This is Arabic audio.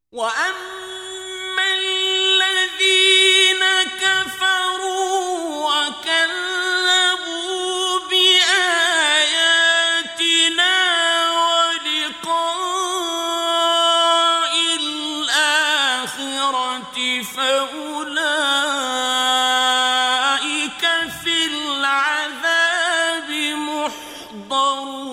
وَأَمَّا الَّذِينَ كَفَرُوا وَكَذَّبُوا بِآيَاتِنَا وَلِقَاءِ الْآخِرَةِ فَأُولَٰئِكَ فِي الْعَذَابِ مُحْضَرُونَ